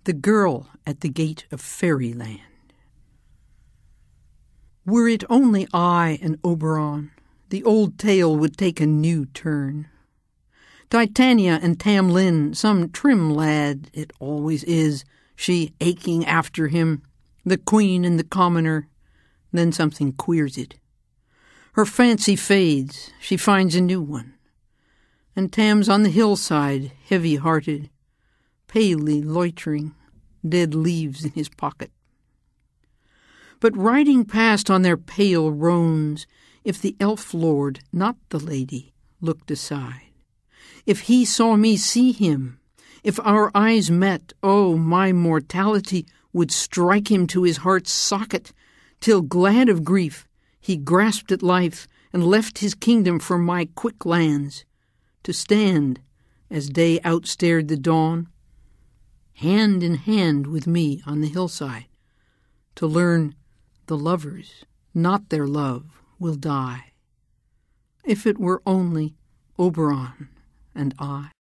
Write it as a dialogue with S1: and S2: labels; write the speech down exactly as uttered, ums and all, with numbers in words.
S1: The Girl at the Gate of Fairyland. Were it only I and Oberon, the old tale would take a new turn. Titania and Tam Lin, some trim lad it always is, she aching after him, the queen and the commoner, then something queers it. Her fancy fades, she finds a new one, and Tam's on the hillside, heavy-hearted, palely loitering, dead leaves in his pocket. But riding past on their pale roans, if the elf lord, not the lady, looked aside, if he saw me see him, if our eyes met, oh, my mortality would strike him to his heart's socket, till, glad of grief, he grasped at life and left his kingdom for my quick lands, to stand, as day outstared the dawn, hand in hand with me on the hillside, to learn the lovers, not their love, will die. If it were only Oberon and I.